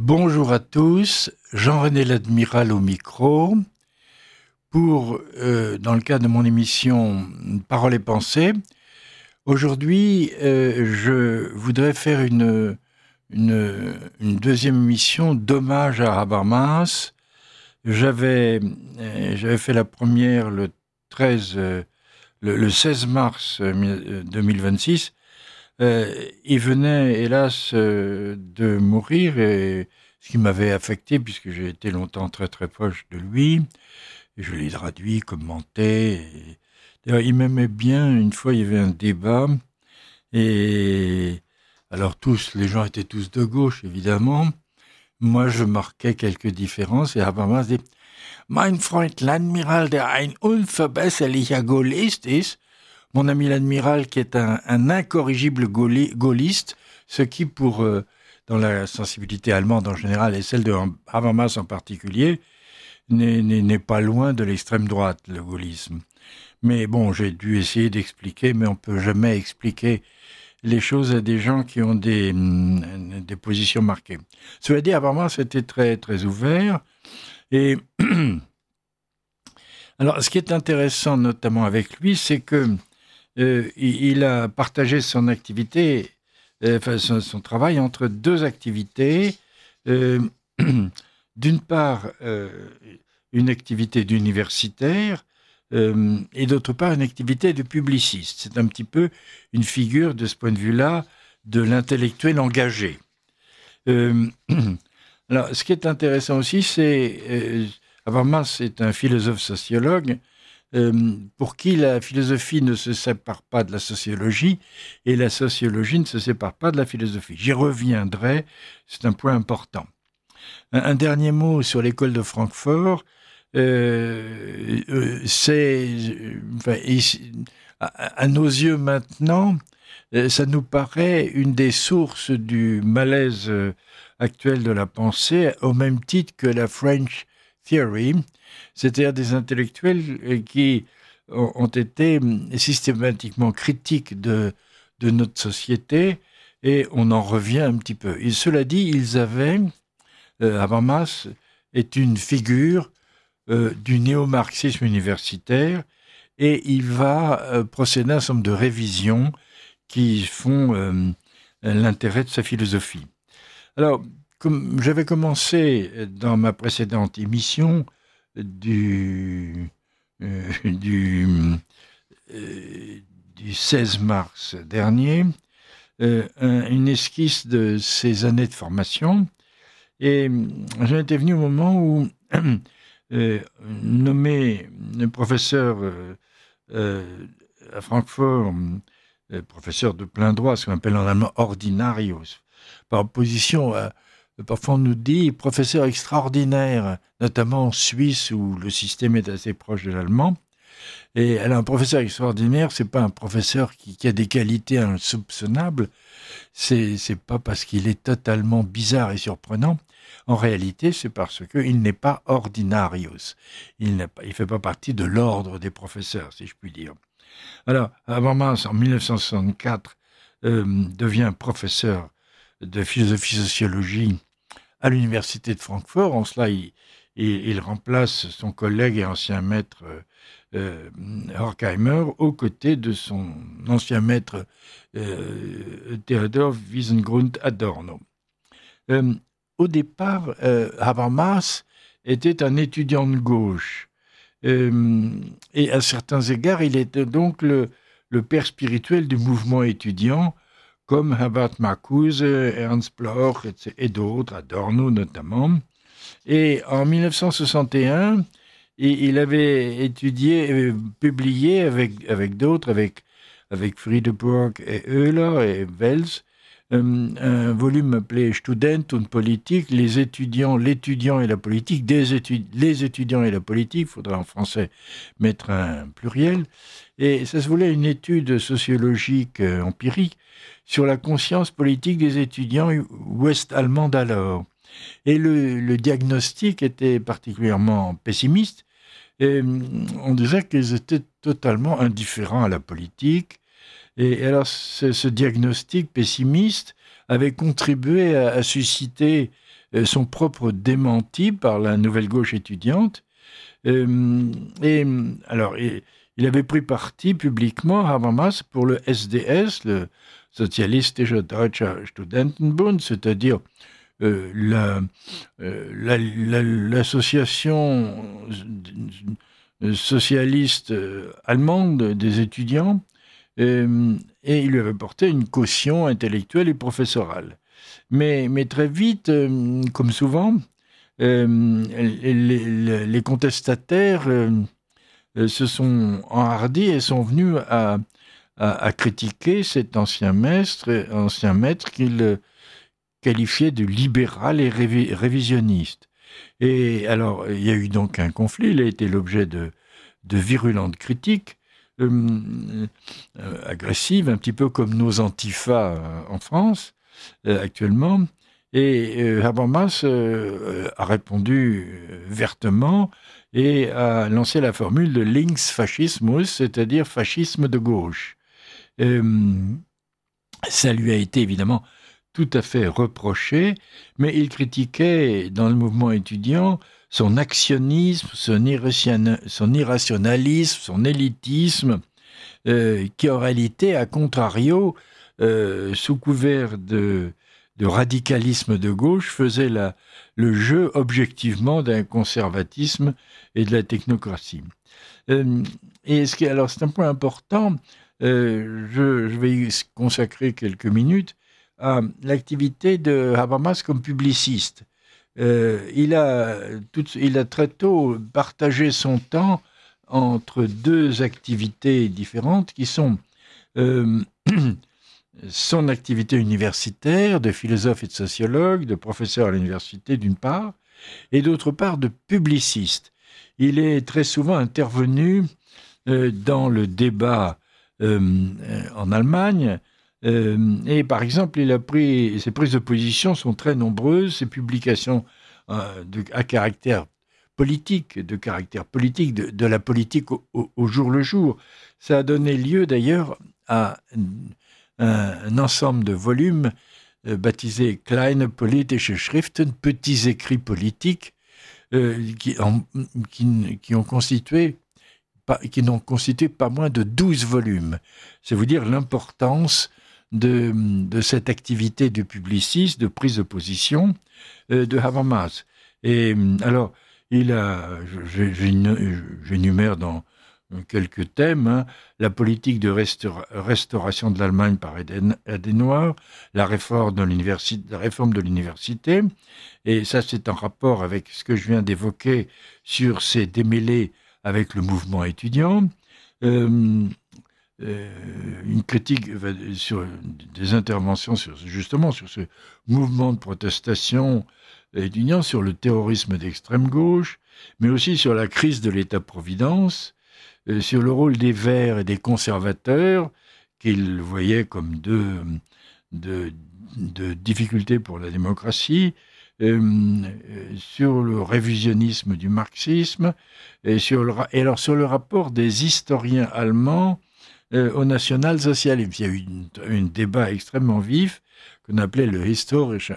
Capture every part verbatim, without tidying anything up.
Bonjour à tous, Jean-René Ladmiral au micro, pour, euh, dans le cadre de mon émission Paroles et Pensées. Aujourd'hui, euh, je voudrais faire une, une, une deuxième émission d'hommage à Habermas. J'avais, euh, j'avais fait la première le, treize, euh, le, le seize mars deux mille vingt-six. Euh, il venait, hélas, euh, de mourir, et ce qui m'avait affecté, puisque j'ai été longtemps très très proche de lui, et je l'ai traduit, commenté. Et... D'ailleurs, il m'aimait bien. Une fois, il y avait un débat, et alors tous, les gens étaient tous de gauche, évidemment. Moi, je marquais quelques différences, et Habermas dit « Mein Freund l'Admiral, der ein unverbesserlicher Gaullist ist », mon ami l'admiral qui est un, un incorrigible gaulliste, ce qui pour, euh, dans la sensibilité allemande en général et celle de Habermas en particulier, n'est, n'est, n'est pas loin de l'extrême droite, le gaullisme. Mais bon, j'ai dû essayer d'expliquer, mais on ne peut jamais expliquer les choses à des gens qui ont des, des positions marquées. Cela dit, Habermas était très, très ouvert. Et alors, ce qui est intéressant notamment avec lui, c'est que Euh, il a partagé son activité, euh, enfin son, son travail entre deux activités. Euh, d'une part, euh, une activité d'universitaire euh, et d'autre part, une activité de publiciste. C'est un petit peu une figure, de ce point de vue-là, de l'intellectuel engagé. Euh, alors, ce qui est intéressant aussi, c'est... Euh, Habermas est un philosophe-sociologue Euh, pour qui la philosophie ne se sépare pas de la sociologie et la sociologie ne se sépare pas de la philosophie. J'y reviendrai, c'est un point important. Un, un dernier mot sur l'école de Francfort. Euh, euh, c'est, enfin, à, à nos yeux maintenant, ça nous paraît une des sources du malaise actuel de la pensée, au même titre que la French Theory, c'est-à-dire des intellectuels qui ont été systématiquement critiques de, de notre société, et on en revient un petit peu. Et cela dit, ils avaient, euh, Habermas est une figure euh, du néo-marxisme universitaire, et il va euh, procéder à un certain nombre de révisions qui font euh, l'intérêt de sa philosophie. Alors, comme j'avais commencé dans ma précédente émission du, euh, du, euh, du seize mars dernier, euh, un, une esquisse de ses années de formation, et j'en étais venu au moment où, euh, nommé professeur euh, euh, à Francfort, euh, professeur de plein droit, ce qu'on appelle en allemand ordinarius, par opposition à... Parfois, on nous dit professeur extraordinaire, notamment en Suisse où le système est assez proche de l'allemand. Et alors, un professeur extraordinaire, c'est pas un professeur qui, qui a des qualités insoupçonnables. C'est, c'est pas parce qu'il est totalement bizarre et surprenant. En réalité, c'est parce qu'il n'est pas ordinarius. Il n'est pas, il fait pas partie de l'ordre des professeurs, si je puis dire. Alors, Habermas, en dix-neuf cent soixante-quatre, euh, devient professeur de philosophie-sociologie à l'université de Francfort. En cela, il, il, il remplace son collègue et ancien maître euh, Horkheimer aux côtés de son ancien maître euh, Theodor Wiesengrund Adorno. Euh, au départ, euh, Habermas était un étudiant de gauche. Euh, et à certains égards, il était donc le, le père spirituel du mouvement étudiant, comme Herbert Marcuse, Ernst Bloch et d'autres, Adorno notamment. Et en dix-neuf cent soixante et un, il avait étudié, euh, publié avec, avec d'autres, avec, avec Friedeburg et Euler et Wels, euh, un volume appelé Student und Politik, les étudiants, l'étudiant et la politique, des étud- les étudiants et la politique, il faudra en français mettre un pluriel. Et ça se voulait une étude sociologique euh, empirique sur la conscience politique des étudiants ouest-allemands d'alors. Et le, le diagnostic était particulièrement pessimiste. Et on disait qu'ils étaient totalement indifférents à la politique. Et alors, ce, ce diagnostic pessimiste avait contribué à, à susciter euh, son propre démenti par la nouvelle gauche étudiante. Euh, et alors, et, il avait pris parti publiquement, Habermas, pour le S D S, le Sozialistische Deutscher Studentenbund, c'est-à-dire euh, la, euh, la, la, l'association socialiste allemande des étudiants, euh, et il lui avait porté une caution intellectuelle et professorale. Mais, mais très vite, euh, comme souvent, euh, les, les, les contestataires euh, se sont enhardis et sont venus à, à, à critiquer cet ancien maître, ancien maître qu'il qualifiait de libéral et révi, révisionniste. Et alors, il y a eu donc un conflit, il a été l'objet de, de virulentes critiques, euh, euh, agressives, un petit peu comme nos antifas euh, en France, euh, actuellement. Et euh, Habermas euh, a répondu euh, vertement et a lancé la formule de Linksfaschismus, c'est-à-dire fascisme de gauche. Euh, ça lui a été évidemment tout à fait reproché, mais il critiquait dans le mouvement étudiant son actionnisme, son, irration- son irrationalisme, son élitisme, euh, qui en réalité, à contrario, euh, sous couvert de, de radicalisme de gauche, faisait la, le jeu objectivement d'un conservatisme et de la technocratie. Euh, et ce qui, alors c'est un point important, euh, je, je vais y consacrer quelques minutes à l'activité de Habermas comme publiciste. Euh, il, a tout, il a très tôt partagé son temps entre deux activités différentes qui sont euh, son activité universitaire de philosophe et de sociologue, de professeur à l'université d'une part, et d'autre part de publiciste. Il est très souvent intervenu euh, dans le débat euh, en Allemagne, euh, et par exemple, il a pris, ses prises de position sont très nombreuses, ses publications euh, de, à caractère politique, de caractère politique, de, de la politique au, au, au jour le jour. Ça a donné lieu d'ailleurs à un, un ensemble de volumes euh, baptisés Kleine politische Schriften, petits écrits politiques, euh, qui, en, qui, qui ont constitué pas, qui n'ont constitué pas moins de douze volumes. C'est vous dire l'importance de, de cette activité de publiciste, de prise de position euh, de Habermas. Et alors, il a, j'énumère dans quelques thèmes, hein, la politique de restaura, restauration de l'Allemagne par Adenauer, la réforme de l'université, la réforme de l'université, et ça c'est en rapport avec ce que je viens d'évoquer sur ces démêlés avec le mouvement étudiant, euh, euh, une critique sur des interventions sur, justement sur ce mouvement de protestation étudiant, sur le terrorisme d'extrême gauche, mais aussi sur la crise de l'État-providence, euh, sur le rôle des Verts et des conservateurs, qu'il voyait comme deux, deux, deux difficultés pour la démocratie, euh, sur le révisionnisme du marxisme, et, sur le, et alors sur le rapport des historiens allemands euh, au national-socialisme. Il y a eu un débat extrêmement vif qu'on appelait le Historischer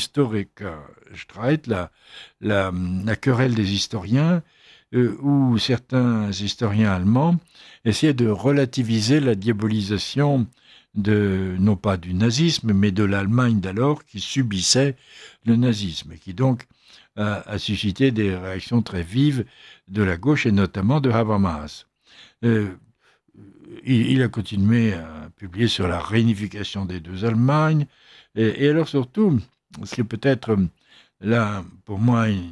Streit, la, la, la querelle des historiens, euh, où certains historiens allemands essayaient de relativiser la diabolisation de, non pas du nazisme, mais de l'Allemagne d'alors qui subissait le nazisme, et qui donc a, a suscité des réactions très vives de la gauche, et notamment de Habermas. Euh, il, il a continué à publier sur la réunification des deux Allemagnes, et, et alors surtout, ce qui est peut-être là, pour moi, une,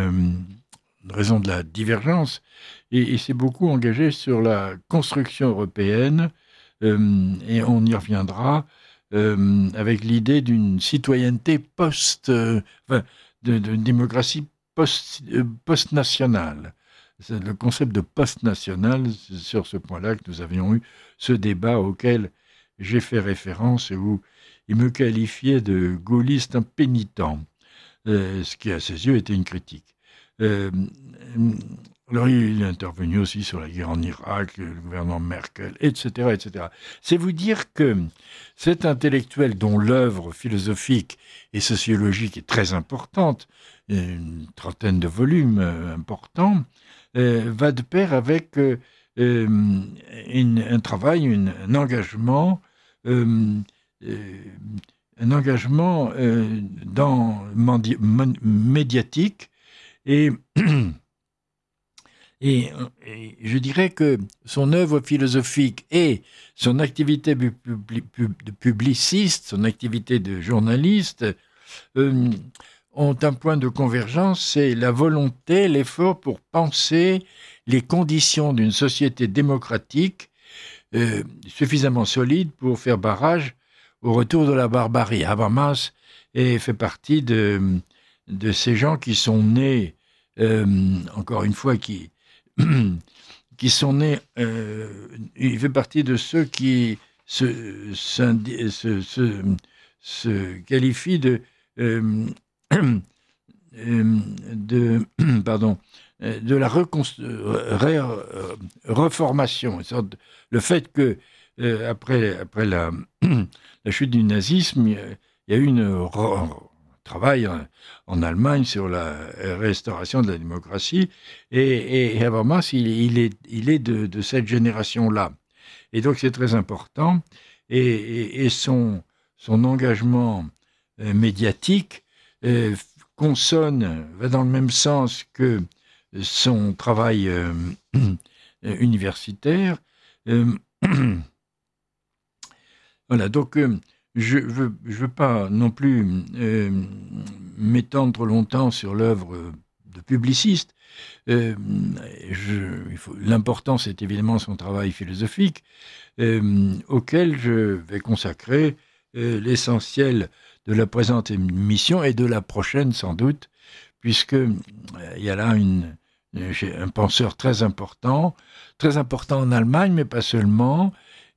une raison de la divergence, et il s'est beaucoup engagé sur la construction européenne, euh, et on y reviendra, euh, avec l'idée d'une citoyenneté post, euh, enfin, de, de démocratie post, euh, post-nationale. C'est le concept de post-national, c'est sur ce point-là que nous avions eu ce débat auquel j'ai fait référence et où il me qualifiait de gaulliste impénitent, euh, ce qui à ses yeux était une critique. Euh, Alors, il est intervenu aussi sur la guerre en Irak, le gouvernement Merkel, et cetera, et cetera. C'est vous dire que cet intellectuel dont l'œuvre philosophique et sociologique est très importante, une trentaine de volumes euh, importants, euh, va de pair avec euh, euh, une, un travail, une, un engagement, euh, euh, un engagement euh, dans, mandi- mon- médiatique et Et, et je dirais que son œuvre philosophique et son activité de publiciste, son activité de journaliste, euh, ont un point de convergence, c'est la volonté, l'effort pour penser les conditions d'une société démocratique euh, suffisamment solide pour faire barrage au retour de la barbarie. Habermas est, fait partie de, de ces gens qui sont nés, euh, encore une fois, qui qui sont nés, euh, il fait partie de ceux qui se, se, se, se qualifient de, euh, de, pardon, de la reconst- ré, reformation. De, le fait que, euh, après, après la, la chute du nazisme, il y a eu une travail en, en Allemagne sur la restauration de la démocratie, et, et Habermas, il, il, est, il est de, de cette génération-là. Et donc c'est très important, et, et, et son, son engagement euh, médiatique euh, consonne, va dans le même sens que son travail euh, universitaire. Euh, voilà, donc euh, je ne veux, je veux pas non plus euh, m'étendre trop longtemps sur l'œuvre de publiciste. Euh, je, il faut, l'important, c'est évidemment son travail philosophique, euh, auquel je vais consacrer euh, l'essentiel de la présente émission et de la prochaine sans doute, puisque euh, il y a là une, un penseur très important, très important en Allemagne, mais pas seulement.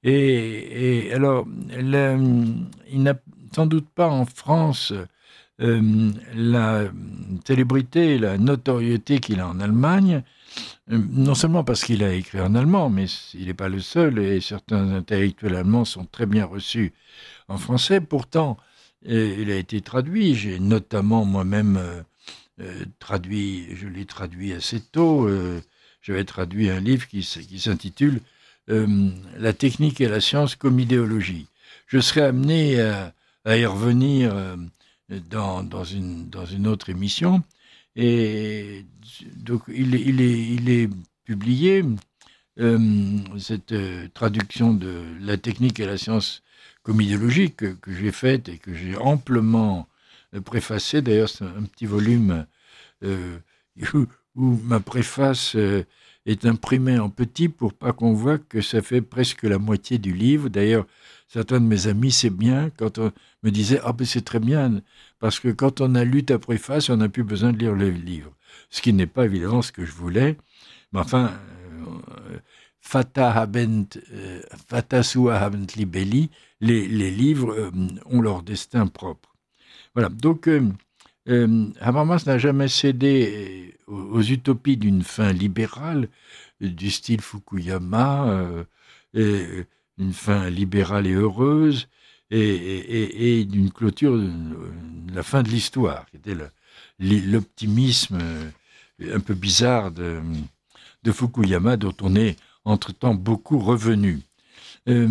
Et, et alors, le, il n'a sans doute pas en France euh, la célébrité, la notoriété qu'il a en Allemagne, euh, non seulement parce qu'il a écrit en allemand, mais il n'est pas le seul, et certains intellectuels allemands sont très bien reçus en français. Pourtant, euh, il a été traduit. J'ai notamment moi-même euh, euh, traduit, je l'ai traduit assez tôt. Euh, j'avais traduit un livre qui, qui s'intitule euh, La technique et la science comme idéologie. Je serai amené à, à y revenir euh, dans, dans, une, dans une autre émission. Et donc, il, il, est, il est publié, euh, cette euh, traduction de La technique et la science comme idéologie que, que j'ai faite et que j'ai amplement euh, préfacée. D'ailleurs, c'est un petit volume euh, où, où ma préface euh, est imprimée en petit pour pas qu'on voit que ça fait presque la moitié du livre. D'ailleurs, certains de mes amis, c'est bien, quand on me disait « Ah ben c'est très bien, parce que quand on a lu ta préface, on n'a plus besoin de lire le livre. » Ce qui n'est pas évidemment ce que je voulais. Mais enfin, euh, Fata habent, euh, Fata sua habent libelli, les, les livres euh, ont leur destin propre. Voilà, donc euh, euh, Habermas n'a jamais cédé aux, aux utopies d'une fin libérale, euh, du style Fukuyama, euh, et, une fin libérale et heureuse, et, et, et d'une clôture, de la fin de l'histoire, qui était le, l'optimisme un peu bizarre de, de Fukuyama, dont on est entre-temps beaucoup revenu. Euh,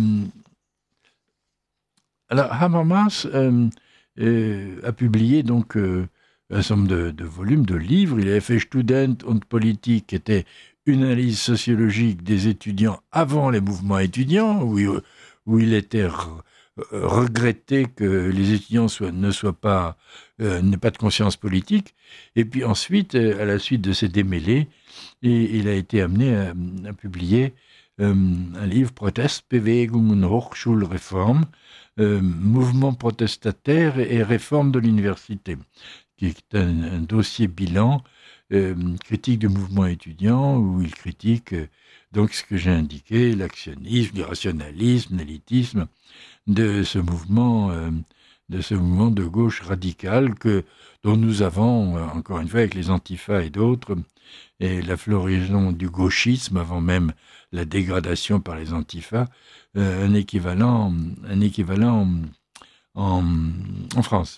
alors, Habermas euh, euh, a publié donc euh, un certain nombre de, de volumes, de livres. Il avait fait Student und Politik, qui était une analyse sociologique des étudiants avant les mouvements étudiants, où il, où il était re, regretté que les étudiants soient, ne soient pas, euh, n'aient pas de conscience politique. Et puis ensuite, euh, à la suite de ces démêlés, et, il a été amené à, à publier euh, un livre, Protestbewegung und Hochschulreform, euh, mouvement protestataire et réforme de l'université, qui est un, un dossier bilan, euh, critique du mouvement étudiant, où il critique euh, donc ce que j'ai indiqué, l'actionnisme, l'irrationalisme, l'élitisme de ce mouvement, euh, de ce mouvement de gauche radicale que, dont nous avons, euh, encore une fois, avec les antifas et d'autres, et la floraison du gauchisme avant même la dégradation par les antifas, euh, un équivalent, un équivalent en, en France.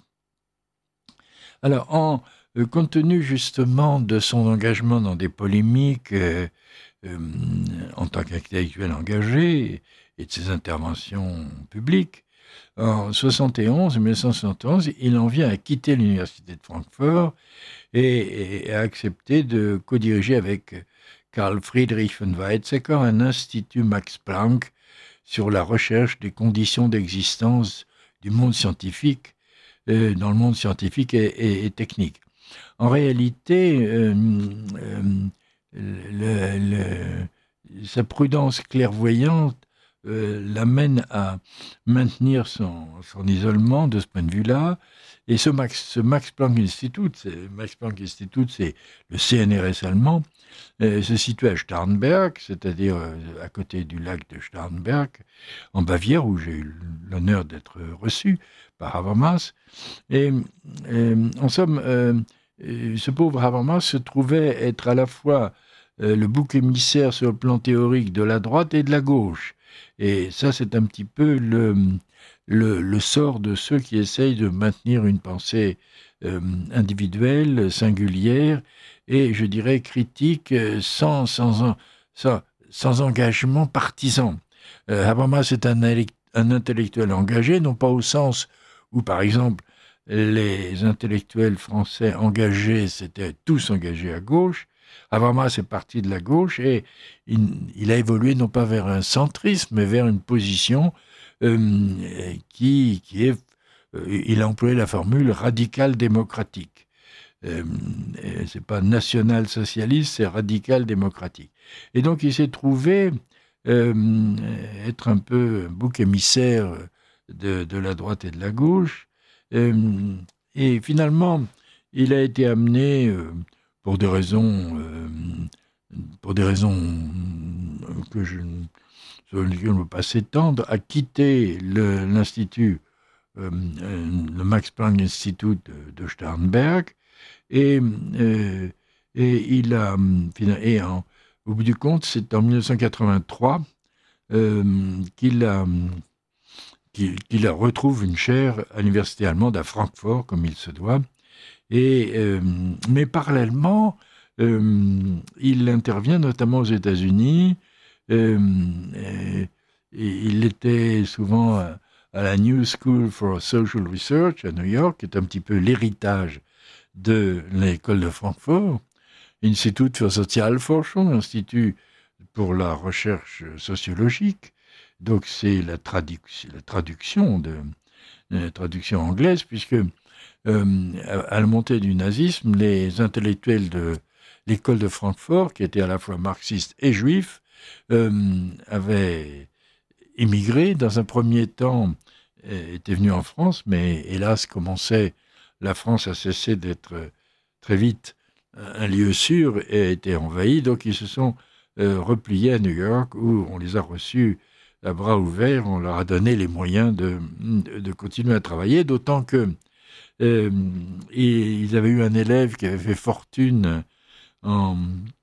Alors, en, euh, compte tenu justement de son engagement dans des polémiques euh, euh, en tant qu'intellectuel engagé et de ses interventions publiques, en soixante et onze, mille neuf cent soixante et onze, il en vient à quitter l'université de Francfort et, et à accepter de co-diriger avec Carl Friedrich von Weizsäcker un institut Max Planck sur la recherche des conditions d'existence du monde scientifique, euh, dans le monde scientifique et, et, et technique. En réalité, euh, euh, le, le, sa prudence clairvoyante euh, l'amène à maintenir son, son isolement de ce point de vue-là. Et ce Max, ce Max Planck Institute, c'est, Max Planck Institute, c'est le C N R S allemand, euh, se situe à Starnberg, c'est-à-dire euh, à côté du lac de Starnberg, en Bavière, où j'ai eu l'honneur d'être reçu par Habermas. Et, et en somme, euh, ce pauvre Habermas se trouvait être à la fois euh, le bouc émissaire sur le plan théorique de la droite et de la gauche. Et ça, c'est un petit peu le, le, le sort de ceux qui essayent de maintenir une pensée euh, individuelle, singulière, et je dirais critique, sans, sans, sans, sans engagement partisan. Euh, Habermas est un, un intellectuel engagé, non pas au sens où, par exemple, les intellectuels français engagés s'étaient tous engagés à gauche. Habermas est parti de la gauche et il, il a évolué non pas vers un centrisme, mais vers une position euh, qui, qui est... Euh, il a employé la formule radical-démocratique. Euh, c'est pas national-socialiste, c'est radical-démocratique. Et donc il s'est trouvé euh, être un peu bouc émissaire de, de la droite et de la gauche. Euh, et finalement, il a été amené, euh, pour des raisons, euh, pour des raisons que je, sur lesquelles je ne veux pas s'étendre, à quitter le, l'Institut, euh, le Max Planck Institute de, de Starnberg. Et, euh, et il a, et en, au bout du compte, c'est en mille neuf cent quatre-vingt-trois euh, qu'il a qu'il, qu'il retrouve une chaire à l'université allemande à Francfort, comme il se doit. Et, euh, mais parallèlement, euh, il intervient notamment aux États-Unis. Euh, et, et il était souvent à, à la New School for Social Research à New York, qui est un petit peu l'héritage de l'école de Francfort. Institut für Sozialforschung, Institut pour la recherche sociologique. Donc c'est la, traduc- la traduction de la traduction anglaise, puisque euh, à la montée du nazisme, les intellectuels de l'école de Francfort, qui étaient à la fois marxistes et juifs, euh, avaient émigré. Dans un premier temps, étaient venus en France, mais hélas commençait la France a cessé d'être très vite un lieu sûr et a été envahi. Donc ils se sont euh, repliés à New York, où on les a reçus à bras ouverts, on leur a donné les moyens de, de, de continuer à travailler, d'autant que euh, ils avaient eu un élève qui avait fait fortune en,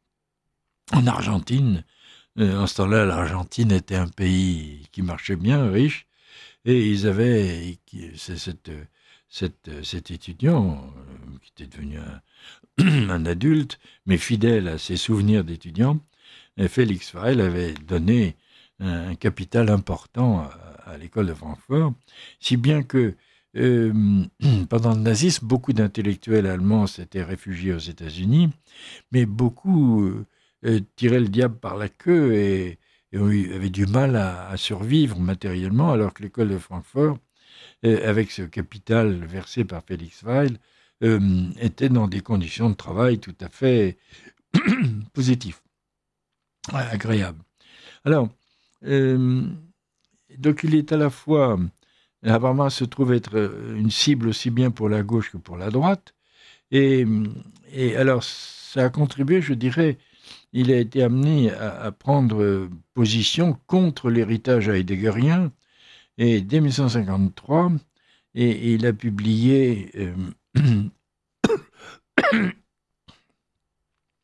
en Argentine. Euh, en ce temps-là, l'Argentine était un pays qui marchait bien, riche, et ils avaient, c'est cette, cette, cet étudiant, euh, qui était devenu un, un adulte, mais fidèle à ses souvenirs d'étudiant, Félix Weil avait donné un, un capital important à, à l'école de Francfort, si bien que euh, pendant le nazisme, beaucoup d'intellectuels allemands s'étaient réfugiés aux États-Unis, mais beaucoup euh, tiraient le diable par la queue et, et avaient du mal à, à survivre matériellement, alors que l'école de Francfort, euh, avec ce capital versé par Félix Weil, euh, était dans des conditions de travail tout à fait positives, agréables. Alors, euh, donc il est à la fois... Habermas se trouve être une cible aussi bien pour la gauche que pour la droite. Et, et alors, ça a contribué, je dirais, il a été amené à, à prendre position contre l'héritage heideggerien. Et dès mille neuf cent cinquante-trois, et, et il a publié, euh,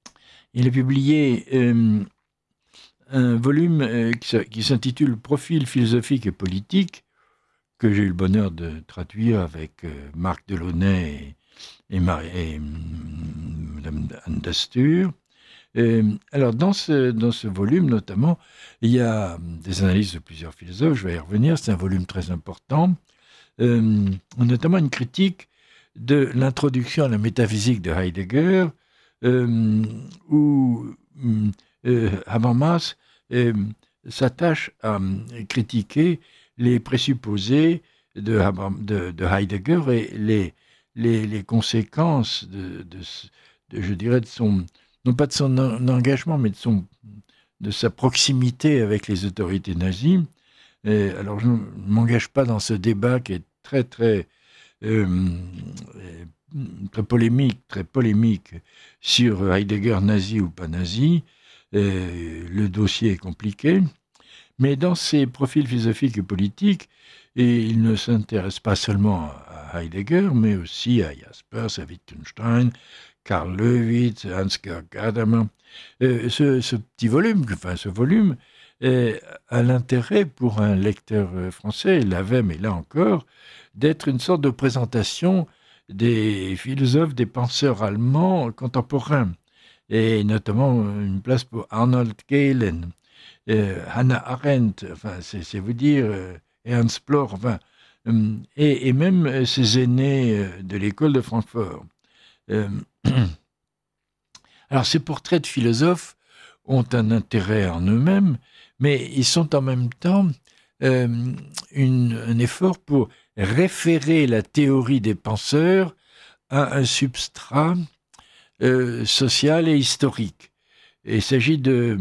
il a publié euh, un volume euh, qui s'intitule Profil philosophique et politique, que j'ai eu le bonheur de traduire avec euh, Marc Delaunay et, et, Marie, et Mme Anne Dastur. Euh, alors, dans ce, dans ce volume, notamment, il y a des analyses de plusieurs philosophes, je vais y revenir, c'est un volume très important, euh, notamment une critique de l'introduction à la métaphysique de Heidegger, euh, où euh, Habermas euh, s'attache à critiquer les présupposés de, de, de Heidegger et les, les, les conséquences de, de, de, je dirais, de son, non pas de son engagement, mais de, son, de sa proximité avec les autorités nazies. Et alors, je ne m'engage pas dans ce débat qui est très, très, euh, très polémique, très polémique sur Heidegger nazi ou pas nazi. Et le dossier est compliqué. Mais dans ses profils philosophiques et politiques, et il ne s'intéresse pas seulement à Heidegger, mais aussi à Jaspers, à Wittgenstein, Karl Leuwitz, Hans-Georg Gadamer. Euh, ce, ce petit volume, enfin ce volume, est, a l'intérêt pour un lecteur français, il l'avait, mais là encore, d'être une sorte de présentation des philosophes, des penseurs allemands contemporains, et notamment une place pour Arnold Gehlen, euh, Hannah Arendt, enfin, c'est vous dire, euh, Ernst Bloch, enfin, euh, et, et même ses aînés de l'école de Francfort. Euh, alors, ces portraits de philosophes ont un intérêt en eux-mêmes, mais ils sont en même temps euh, une, un effort pour référer la théorie des penseurs à un substrat euh, social et historique. Et il s'agit de,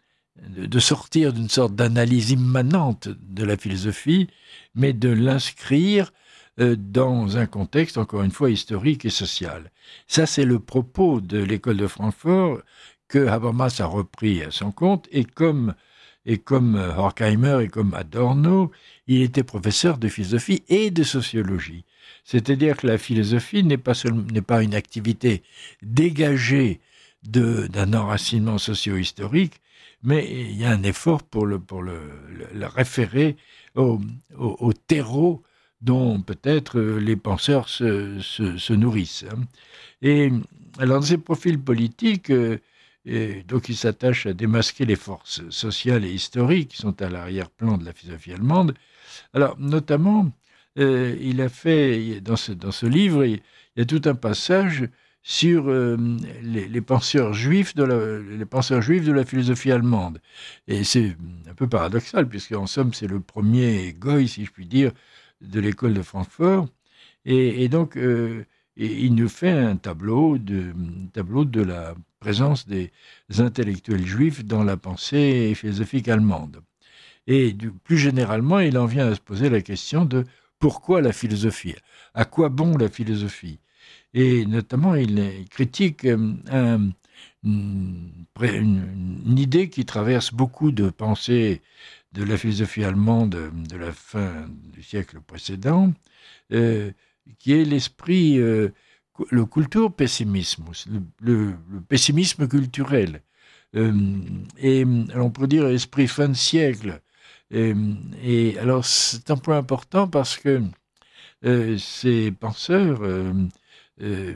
de sortir d'une sorte d'analyse immanente de la philosophie, mais de l'inscrire dans un contexte, encore une fois, historique et social. Ça, c'est le propos de l'école de Francfort que Habermas a repris à son compte, et comme, et comme Horkheimer et comme Adorno, il était professeur de philosophie et de sociologie. C'est-à-dire que la philosophie n'est pas, seulement, n'est pas une activité dégagée de, d'un enracinement socio-historique, mais il y a un effort pour le, pour le, le, le référer au, au, au terreau dont peut-être les penseurs se, se, se nourrissent. Et alors, dans ces profils politiques, euh, et donc il s'attache à démasquer les forces sociales et historiques qui sont à l'arrière-plan de la philosophie allemande. Alors, notamment, euh, il a fait, dans ce, dans ce livre, il y a tout un passage sur euh, les, les penseurs juifs de la, les penseurs juifs de la philosophie allemande. Et c'est un peu paradoxal, puisqu'en somme, c'est le premier goy, si je puis dire, de l'école de Francfort, et, et donc euh, et il nous fait un tableau de, un tableau de la présence des intellectuels juifs dans la pensée philosophique allemande. Et du, plus généralement, il en vient à se poser la question de pourquoi la philosophie, à quoi bon la philosophie. Et notamment, il critique un, une, une, une idée qui traverse beaucoup de pensées de la philosophie allemande de la fin du siècle précédent, euh, qui est l'esprit, euh, le culturpessimisme, le, le, le pessimisme culturel. Euh, et alors on pourrait dire esprit fin de siècle. Et, et alors c'est un point important parce que euh, ces penseurs euh, euh,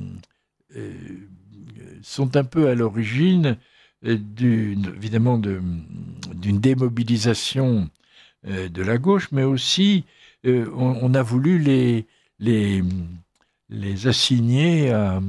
euh, sont un peu à l'origine d'une, évidemment de, d'une démobilisation euh, de la gauche, mais aussi euh, on, on a voulu les, les, les assigner à,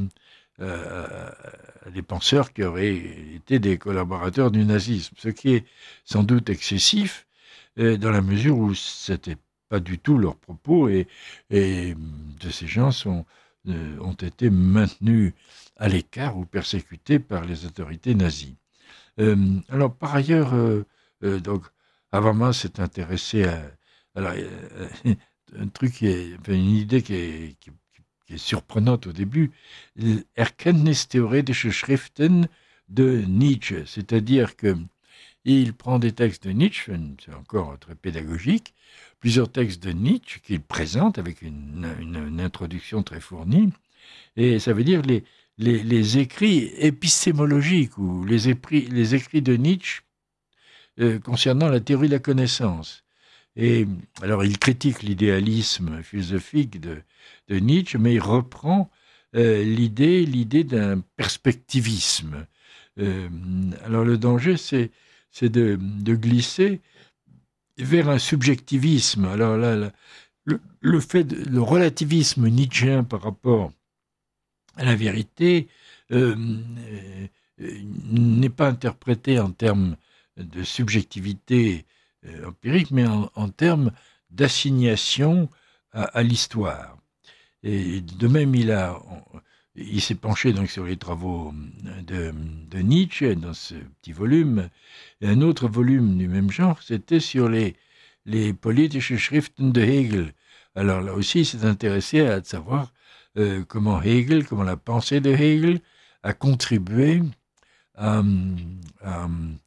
à, à des penseurs qui auraient été des collaborateurs du nazisme, ce qui est sans doute excessif euh, dans la mesure où c'était pas du tout leur propos, et, et de ces gens sont, euh, ont été maintenus à l'écart ou persécutés par les autorités nazies. Euh, alors, par ailleurs, euh, euh, donc, Habermas s'est intéressé à, alors, euh, un truc qui est, enfin, une idée qui est, qui, qui est surprenante au début, Erkenntnistheoretische Schriften de Nietzsche, c'est-à-dire que il prend des textes de Nietzsche, c'est encore très pédagogique, plusieurs textes de Nietzsche qu'il présente avec une, une, une introduction très fournie, et ça veut dire les les, les écrits épistémologiques ou les, épris, les écrits de Nietzsche euh, concernant la théorie de la connaissance. Et alors, il critique l'idéalisme philosophique de, de Nietzsche, mais il reprend euh, l'idée, l'idée d'un perspectivisme. Euh, alors, le danger, c'est, c'est de, de glisser vers un subjectivisme. Alors là, là le, le fait, de, le relativisme nietzschéen par rapport à la vérité euh, euh, n'est pas interprété en termes de subjectivité euh, empirique, mais en, en termes d'assignation à, à l'histoire. Et de même, il a, il s'est penché donc sur les travaux de, de Nietzsche dans ce petit volume. Et un autre volume du même genre, c'était sur les, les politische Schriften de Hegel. Alors là aussi, il s'est intéressé à savoir euh, comment Hegel, comment la pensée de Hegel a contribué à, à,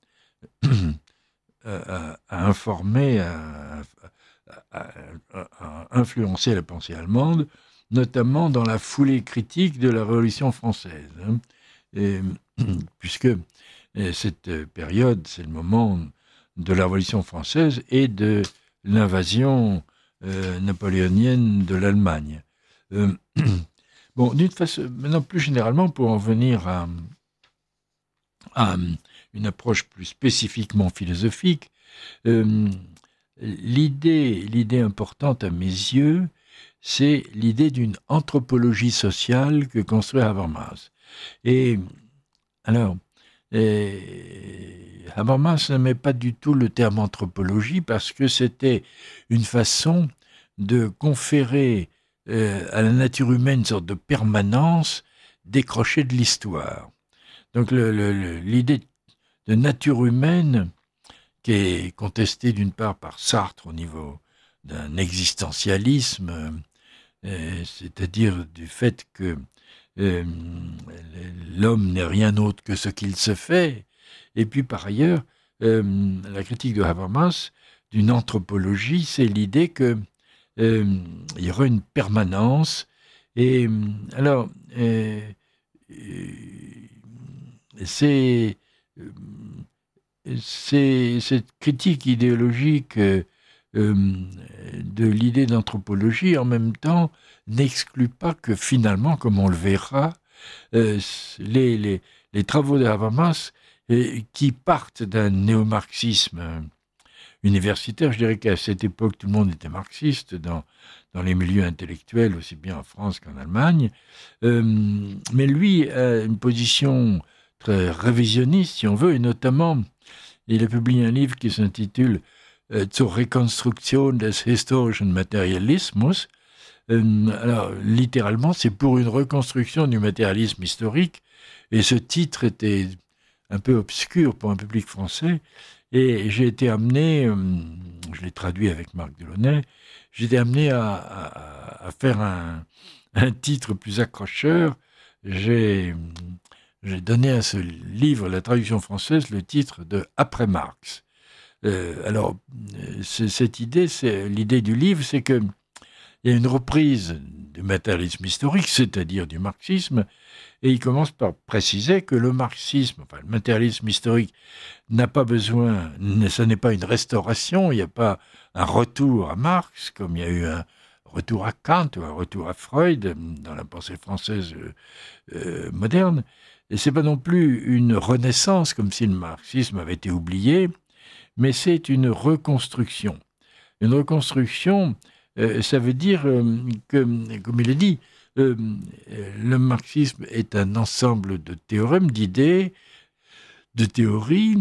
à, à informer, à, à, à, à influencer la pensée allemande, notamment dans la foulée critique de la Révolution française. Hein. Et, puisque cette période, c'est le moment de la Révolution française et de l'invasion euh, napoléonienne de l'Allemagne. Euh, bon, d'une façon, maintenant plus généralement, pour en venir à, à une approche plus spécifiquement philosophique, euh, l'idée, l'idée importante à mes yeux, c'est l'idée d'une anthropologie sociale que construit Habermas. Et alors, et Habermas ne met pas du tout le terme anthropologie parce que c'était une façon de conférer euh, à la nature humaine une sorte de permanence décrochée de l'histoire. Donc le, le, l'idée de nature humaine qui est contestée d'une part par Sartre au niveau d'un existentialisme, euh, c'est-à-dire du fait que euh, l'homme n'est rien d'autre que ce qu'il se fait, et puis par ailleurs, euh, la critique de Habermas d'une anthropologie, c'est l'idée que euh, il y aura une permanence, et alors euh, c'est c'est cette critique idéologique euh, de l'idée d'anthropologie, en même temps, n'exclut pas que finalement, comme on le verra, euh, les, les, les travaux de Habermas, euh, qui partent d'un néo-marxisme universitaire, je dirais qu'à cette époque, tout le monde était marxiste dans, dans les milieux intellectuels, aussi bien en France qu'en Allemagne, euh, mais lui a une position très révisionniste, si on veut, et notamment, il a publié un livre qui s'intitule äh, Zur Rekonstruktion des historischen Materialismus. Euh, alors, littéralement, c'est pour une reconstruction du matérialisme historique, et ce titre était un peu obscur pour un public français, et j'ai été amené, euh, je l'ai traduit avec Marc Delaunay, j'ai été amené à, à, à faire un, un titre plus accrocheur. J'ai... J'ai donné à ce livre, la traduction française, le titre de « Après Marx ». Euh, alors, c'est, cette idée, c'est, l'idée du livre, c'est qu'il y a une reprise du matérialisme historique, c'est-à-dire du marxisme, et il commence par préciser que le marxisme, enfin le matérialisme historique, n'a pas besoin, ce n'est pas une restauration, il n'y a pas un retour à Marx, comme il y a eu un retour à Kant ou un retour à Freud dans la pensée française euh, moderne. Et c'est pas non plus une renaissance, comme si le marxisme avait été oublié, mais c'est une reconstruction. Une reconstruction, euh, ça veut dire euh, que, comme il est dit, euh, le marxisme est un ensemble de théorèmes, d'idées, de théories,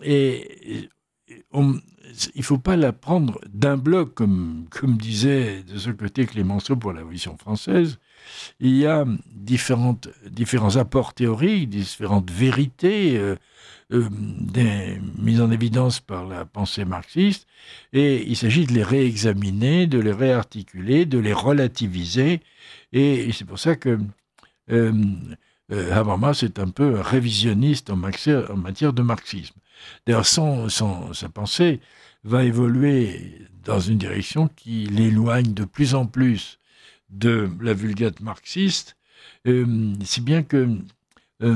et on, il ne faut pas la prendre d'un bloc, comme, comme disait de ce côté Clémenceau pour la Révolution française. Il y a différentes, différents apports théoriques, différentes vérités euh, euh, des, mises en évidence par la pensée marxiste, et il s'agit de les réexaminer, de les réarticuler, de les relativiser, et c'est pour ça que euh, euh, Habermas est un peu un révisionniste en, maxi- en matière de marxisme. D'ailleurs, son, son, sa pensée va évoluer dans une direction qui l'éloigne de plus en plus de la vulgate marxiste, Euh, si bien que euh,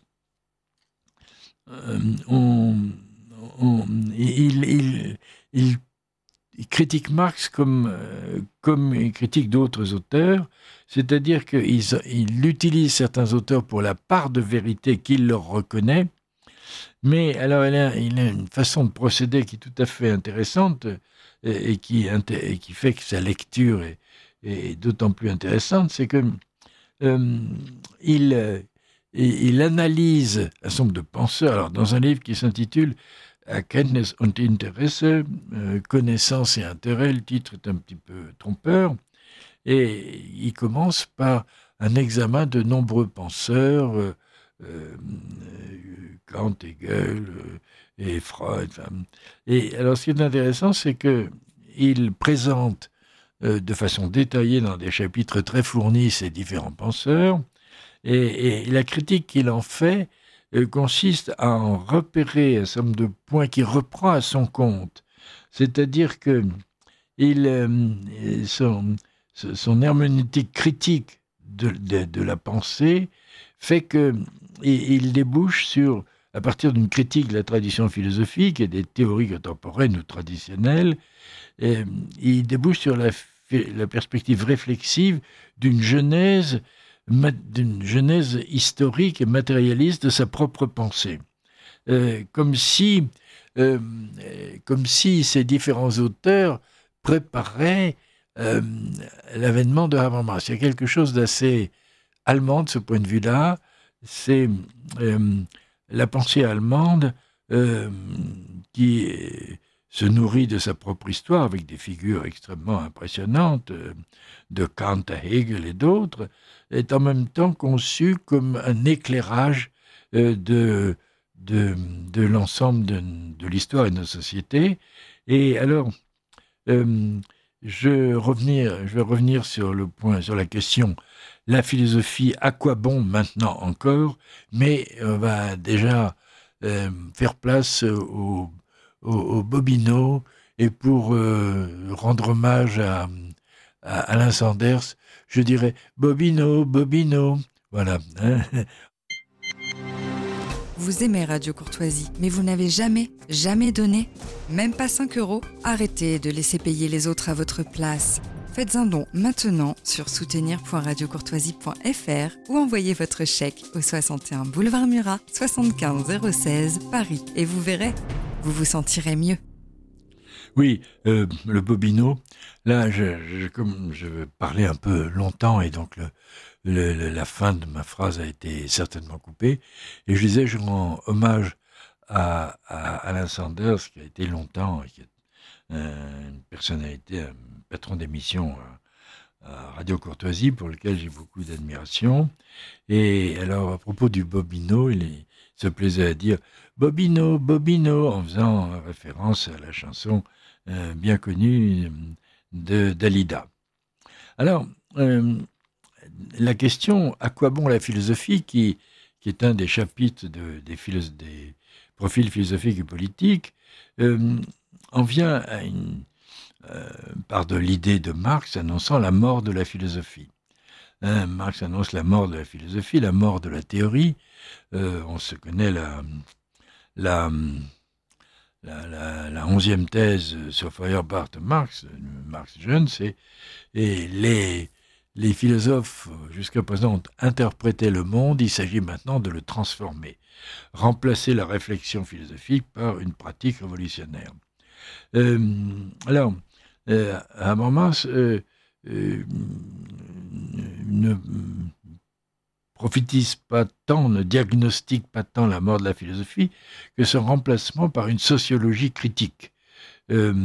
euh, on, on, il, il, il, il critique Marx comme, euh, comme il critique d'autres auteurs, c'est-à-dire qu'il il utilise certains auteurs pour la part de vérité qu'il leur reconnaît, mais alors il a, il a une façon de procéder qui est tout à fait intéressante et, et, qui, et qui fait que sa lecture est, est d'autant plus intéressante, c'est que euh, il, il analyse un certain nombre de penseurs, alors dans un livre qui s'intitule Erkenntnis und Interesse, euh, connaissance et intérêt, le titre est un petit peu trompeur, et il commence par un examen de nombreux penseurs, euh, euh, Kant, Hegel euh, et Freud. Enfin, et alors ce qui est intéressant, c'est qu'il présente euh, de façon détaillée dans des chapitres très fournis ces différents penseurs, et, et la critique qu'il en fait euh, consiste à en repérer un certain nombre de points qu'il reprend à son compte. C'est-à-dire que il, euh, son, son herméneutique critique de, de, de la pensée fait qu'il il débouche sur, à partir d'une critique de la tradition philosophique et des théories contemporaines ou traditionnelles, et, il débouche sur la, la perspective réflexive d'une genèse d'une genèse historique et matérialiste de sa propre pensée. Euh, comme si, euh, comme si ces différents auteurs préparaient euh, l'avènement de Habermas. Il y a quelque chose d'assez allemand de ce point de vue-là. C'est euh, la pensée allemande euh, qui se nourrit de sa propre histoire avec des figures extrêmement impressionnantes, euh, de Kant à Hegel et d'autres, est en même temps conçu comme un éclairage euh, de, de, de l'ensemble de, de l'histoire et de nos sociétés. Et alors, euh, je, revenir, je vais revenir sur le point, sur la question, la philosophie, à quoi bon maintenant encore, mais on va déjà euh, faire place au, au, au Bobino, et pour euh, rendre hommage à, à Alain Sanders, je dirais Bobino, Bobino, voilà. Vous aimez Radio Courtoisie, mais vous n'avez jamais, jamais donné, même pas cinq euros? Arrêtez de laisser payer les autres à votre place. Faites un don maintenant sur soutenir point radio courtoisie point f r ou envoyez votre chèque au soixante et un boulevard Murat, soixante-quinze zéro seize, Paris. Et vous verrez, vous vous sentirez mieux. Oui, euh, le Bobino, là, je, je, comme je parlais un peu longtemps et donc le, le, le, la fin de ma phrase a été certainement coupée, et je disais, je rends hommage à, à Alain Sanders, qui a été longtemps, qui est euh, une personnalité, un patron d'émission à, à Radio Courtoisie, pour lequel j'ai beaucoup d'admiration. Et alors, à propos du Bobino, il, il se plaisait à dire « Bobino, Bobino », en faisant référence à la chanson euh, bien connue de Dalida. Alors, euh, la question « À quoi bon la philosophie ?» qui, qui est un des chapitres de, des, philo- des profils philosophiques et politiques, euh, en vient à une, euh, par de l'idée de Marx annonçant la mort de la philosophie. Hein, Marx annonce la mort de la philosophie, la mort de la théorie. Euh, on se connaît la, la, la, la, la onzième thèse sur Feuerbach de Marx, Marx jeune, c'est et les, les philosophes jusqu'à présent ont interprété le monde, il s'agit maintenant de le transformer, remplacer la réflexion philosophique par une pratique révolutionnaire. Euh, alors, euh, Habermas euh, euh, ne prophétise pas tant, ne diagnostique pas tant la mort de la philosophie que son remplacement par une sociologie critique. Euh,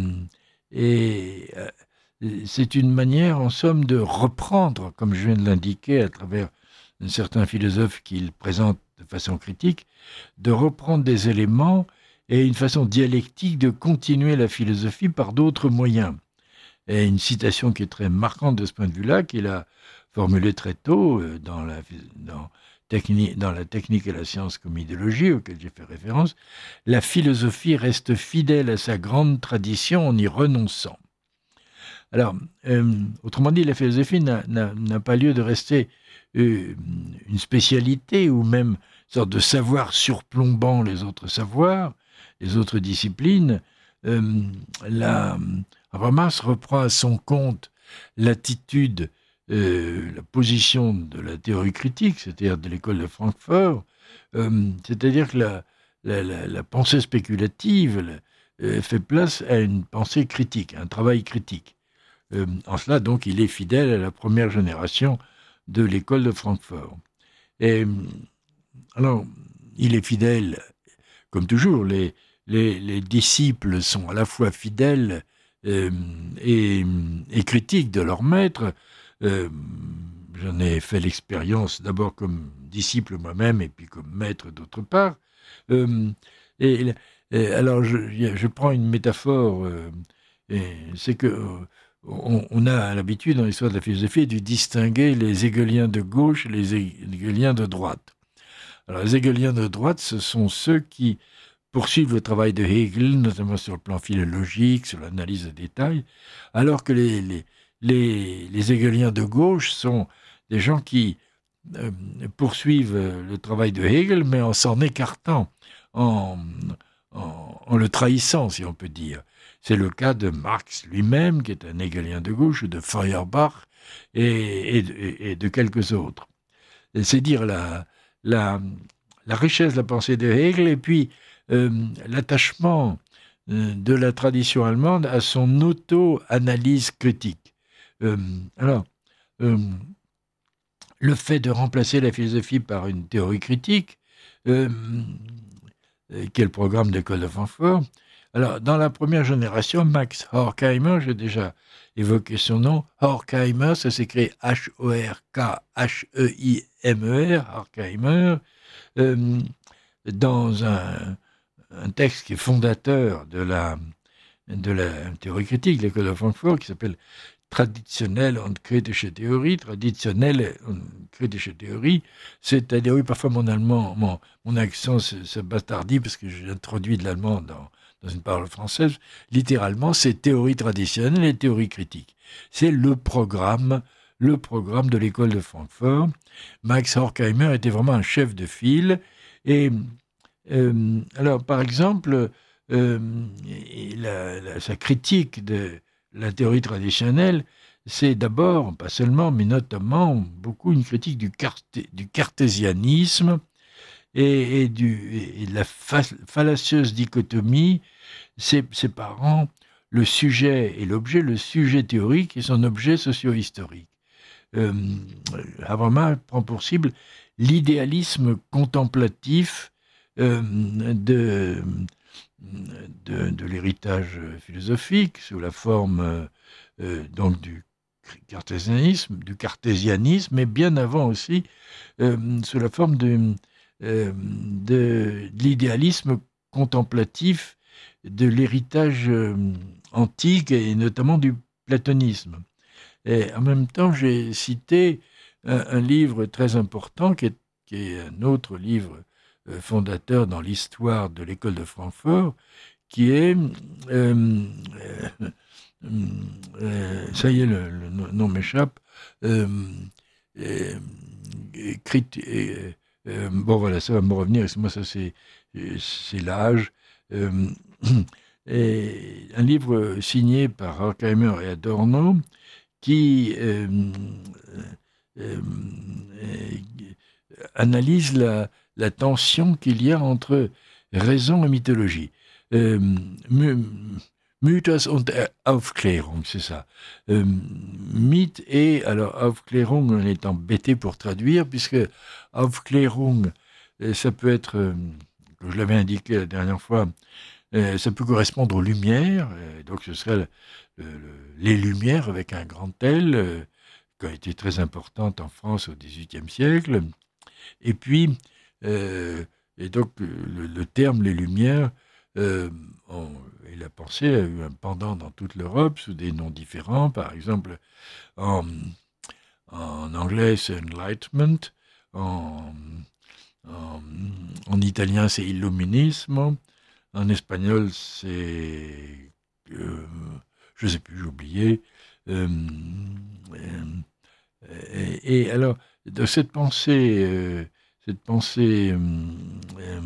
et euh, c'est une manière, en somme, de reprendre, comme je viens de l'indiquer à travers certains philosophes qu'il présente de façon critique, de reprendre des éléments et une façon dialectique de continuer la philosophie par d'autres moyens. Et une citation qui est très marquante de ce point de vue-là, qu'il a formulée très tôt dans la, dans, techni, dans la technique et la science comme idéologie, auquel j'ai fait référence, « La philosophie reste fidèle à sa grande tradition en y renonçant ». Alors, euh, autrement dit, la philosophie n'a, n'a, n'a pas lieu de rester euh, une spécialité ou même une sorte de savoir surplombant les autres savoirs, les autres disciplines. Euh, la, Habermas reprend à son compte l'attitude, euh, la position de la théorie critique, c'est-à-dire de l'école de Francfort, euh, c'est-à-dire que la, la, la, la pensée spéculative la, euh, fait place à une pensée critique, à un travail critique. Euh, en cela, donc, il est fidèle à la première génération de l'école de Francfort. Et alors, il est fidèle, comme toujours, les, les, les disciples sont à la fois fidèles euh, et, et critiques de leur maître. Euh, j'en ai fait l'expérience d'abord comme disciple moi-même et puis comme maître d'autre part. Euh, et, et alors, je, je prends une métaphore, euh, et c'est que euh, on, on a l'habitude dans l'histoire de la philosophie de distinguer les hegeliens de gauche et les hegeliens de droite. Alors, les hegeliens de droite, ce sont ceux qui poursuivent le travail de Hegel, notamment sur le plan philologique, sur l'analyse des détails, alors que les, les, les, les hegeliens de gauche sont des gens qui euh, poursuivent le travail de Hegel, mais en s'en écartant, en, en, en le trahissant, si on peut dire. C'est le cas de Marx lui-même, qui est un hegelien de gauche, de Feuerbach et, et, et de quelques autres. Et c'est dire la, la, la richesse de la pensée de Hegel et puis euh, l'attachement euh, de la tradition allemande à son auto-analyse critique. Euh, alors, euh, le fait de remplacer la philosophie par une théorie critique, euh, qui est le programme d'école de Francfort. Alors, dans la première génération, Max Horkheimer, j'ai déjà évoqué son nom, Horkheimer, ça s'écrit H O R K H E I M E R, Horkheimer, euh, dans un, un texte qui est fondateur de la, de la théorie critique de l'école de Francfort, qui s'appelle Traditionelle und kritische Theorie, traditionnelle und kritische Theorie, c'est-à-dire, oui, parfois mon allemand, mon, mon accent se, se bastardit parce que j'ai introduit de l'allemand dans, dans une parole française, littéralement, c'est théorie traditionnelle et théorie critique. C'est le programme, le programme de l'école de Francfort. Max Horkheimer était vraiment un chef de file, et euh, alors, par exemple, euh, la, la, sa critique de la théorie traditionnelle, c'est d'abord, pas seulement, mais notamment, beaucoup une critique du, carté, du cartésianisme et, et, du, et de la fa- fallacieuse dichotomie séparant le sujet et l'objet, le sujet théorique et son objet socio-historique. Euh, Habermas prend pour cible l'idéalisme contemplatif euh, de... De, de l'héritage philosophique sous la forme euh, donc du cartésianisme, du cartésianisme, mais bien avant aussi euh, sous la forme de, euh, de, de l'idéalisme contemplatif de l'héritage euh, antique et notamment du platonisme. Et en même temps, j'ai cité un, un livre très important qui est, qui est un autre livre fondateur dans l'histoire de l'école de Francfort, qui est, euh, euh, euh, ça y est, le, le nom m'échappe, euh, euh, euh, euh, bon voilà, ça va me revenir, moi ça c'est, c'est l'âge, euh, et un livre signé par Horkheimer et Adorno, qui euh, euh, euh, analyse la la tension qu'il y a entre raison et mythologie. Euh, Mythos und Aufklärung, c'est ça. Euh, mythe et, alors Aufklärung, on est embêté pour traduire, puisque Aufklärung, ça peut être, euh, comme je l'avais indiqué la dernière fois, euh, ça peut correspondre aux Lumières, euh, donc ce serait le, le, les Lumières avec un grand L, euh, qui a été très importante en France au dix-huitième siècle. Et puis, Euh, et donc, le, le terme les Lumières, euh, on, et la pensée a eu un pendant dans toute l'Europe sous des noms différents. Par exemple, en, en anglais, c'est Enlightenment. En, en, en italien, c'est Illuminismo. En espagnol, c'est... Euh, je ne sais plus, j'ai oublié. Euh, euh, Et, et alors, de cette pensée, euh, cette pensée euh,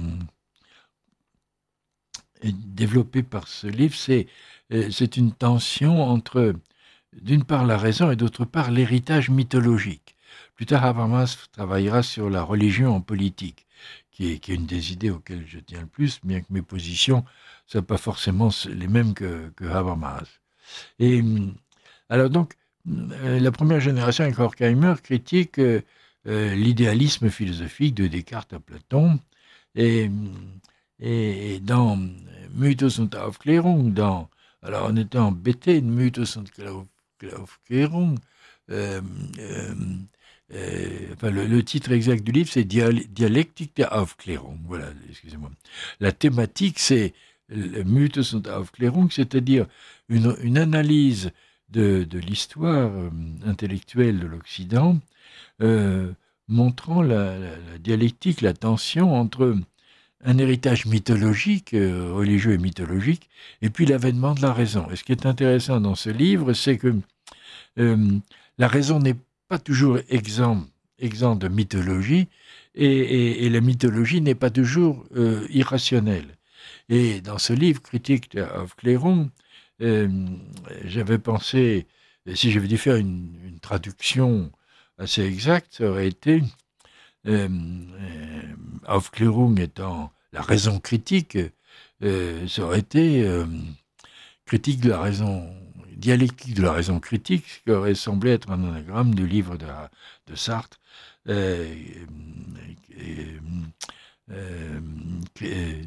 euh, développée par ce livre, c'est, euh, c'est une tension entre, d'une part, la raison et d'autre part, l'héritage mythologique. Plus tard, Habermas travaillera sur la religion en politique, qui est, qui est une des idées auxquelles je tiens le plus, bien que mes positions ne soient pas forcément les mêmes que, que Habermas. Et alors donc, euh, la première génération avec Horkheimer critique euh, euh, l'idéalisme philosophique de Descartes à Platon. Et, et dans Mythos und Aufklärung, dans, alors on était embêté de Mythos und Aufklärung, euh, euh, euh, enfin, le, le titre exact du livre, c'est Dial- Dialectique der Aufklärung. Voilà, excusez-moi. La thématique, c'est le Mythos und Aufklärung, c'est-à-dire une, une analyse de, de l'histoire euh, intellectuelle de l'Occident, euh, montrant la, la, la dialectique, la tension entre un héritage mythologique, euh, religieux et mythologique, et puis l'avènement de la raison. Et ce qui est intéressant dans ce livre, c'est que euh, la raison n'est pas toujours exempte exempt de mythologie, et, et, et la mythologie n'est pas toujours euh, irrationnelle. Et dans ce livre, Critique der Aufklärung, euh, j'avais pensé, si j'avais dû faire une, une traduction assez exacte, ça aurait été euh, euh, Aufklärung étant la raison critique, euh, ça aurait été euh, critique de la raison, dialectique de la raison critique, ce qui aurait semblé être un anagramme du livre de, de Sartre, euh, euh, euh, euh,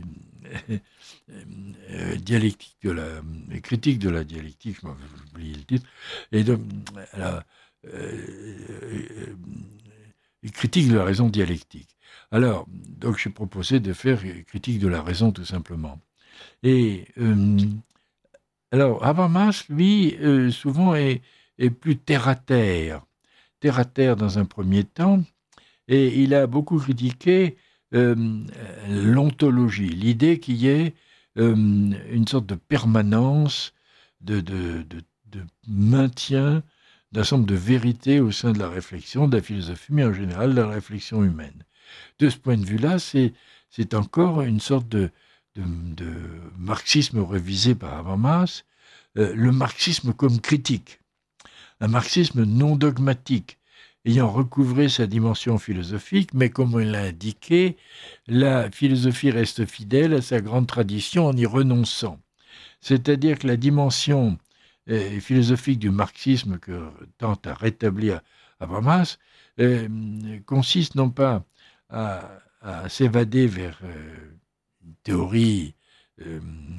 euh, dialectique de la critique de la dialectique, je m'en j'ai oublié le titre, et donc la euh, critique de la raison dialectique. Alors, donc j'ai proposé de faire critique de la raison tout simplement. Et euh, alors Habermas, lui, euh, souvent est, est plus terre à terre, terre à terre dans un premier temps, et il a beaucoup critiqué euh, l'ontologie, l'idée qu'il y ait euh, une sorte de permanence, de, de, de, de maintien d'un ensemble de vérités au sein de la réflexion, de la philosophie, mais en général de la réflexion humaine. De ce point de vue-là, c'est, c'est encore une sorte de, de, de marxisme révisé par Habermas, euh, le marxisme comme critique, un marxisme non dogmatique, ayant recouvré sa dimension philosophique, mais comme il l'a indiqué, la philosophie reste fidèle à sa grande tradition en y renonçant. C'est-à-dire que la dimension euh, philosophique du marxisme que tente à rétablir Habermas euh, consiste non pas à, à s'évader vers euh, une théorie euh,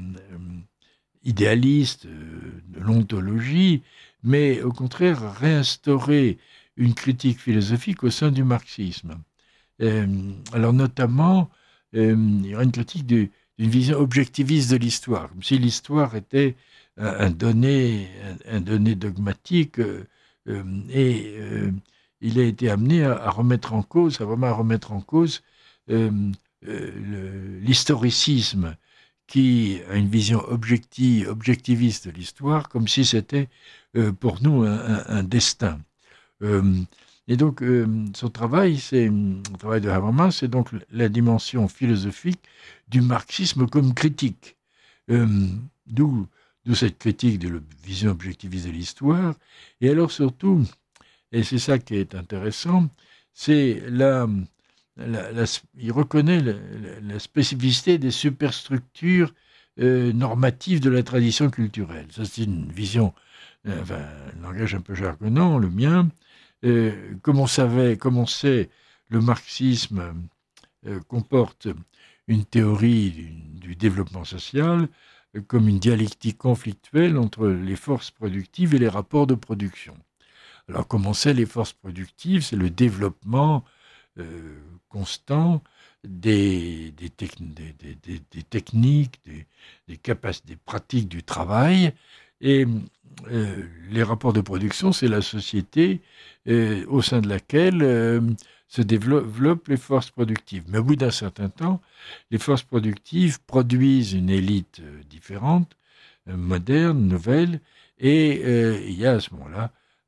idéaliste euh, de l'ontologie, mais au contraire réinstaurer une critique philosophique au sein du marxisme. Euh, alors notamment, euh, il y aura une critique de, d'une vision objectiviste de l'histoire, comme si l'histoire était un, un, donné, un, un donné dogmatique, euh, euh, et euh, il a été amené à, à remettre en cause, à vraiment à remettre en cause euh, euh, le, l'historicisme qui a une vision objective, objectiviste de l'histoire, comme si c'était euh, pour nous un, un, un destin. Euh, et donc, euh, son travail, c'est, le travail de Habermas, c'est donc la dimension philosophique du marxisme comme critique. Euh, d'où, d'où cette critique de la vision objectiviste de l'histoire. Et alors surtout, et c'est ça qui est intéressant, c'est la, la, la il reconnaît la, la, la spécificité des superstructures euh, normatives de la tradition culturelle. Ça, c'est une vision, euh, enfin, un langage un peu jargonnant, le mien. Euh, comme on savait, comme on sait, le marxisme euh, comporte une théorie du, du développement social euh, comme une dialectique conflictuelle entre les forces productives et les rapports de production. Alors, comme on sait, les forces productives, c'est le développement euh, constant des, des, tec- des, des, des, des techniques, des, des capacités, des pratiques du travail. Et euh, les rapports de production, c'est la société euh, au sein de laquelle euh, se développent les forces productives. Mais au bout d'un certain temps, les forces productives produisent une élite euh, différente, euh, moderne, nouvelle, et euh, il y a à ce moment-là un,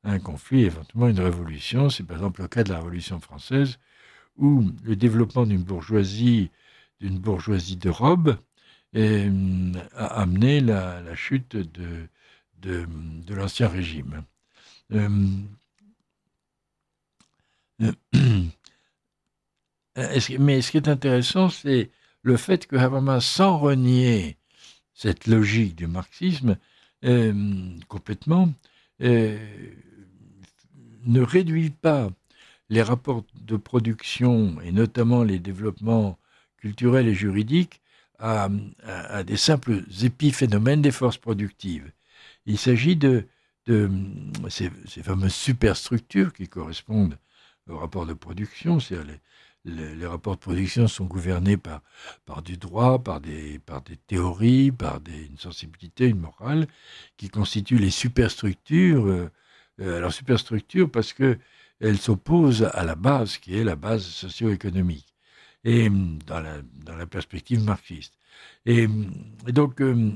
un conflit, éventuellement une révolution. C'est par exemple le cas de la Révolution française, où le développement d'une bourgeoisie, d'une bourgeoisie de robe, et, a amené la, la chute de, de, de l'ancien régime. Euh, euh, mais ce qui est intéressant, c'est le fait que Habermas, sans renier cette logique du marxisme, euh, complètement, euh, ne réduit pas les rapports de production, et notamment les développements culturels et juridiques, à, à, à des simples épiphénomènes des forces productives. Il s'agit de, de ces, ces fameuses superstructures qui correspondent aux rapports de production, c'est-à-dire les, les, les rapports de production sont gouvernés par, par du droit, par des, par des théories, par des, une sensibilité, une morale, qui constituent les superstructures. Euh, euh, alors superstructures parce que elles s'opposent à la base, qui est la base socio-économique, et dans la, dans la perspective marxiste. Et, et donc, euh,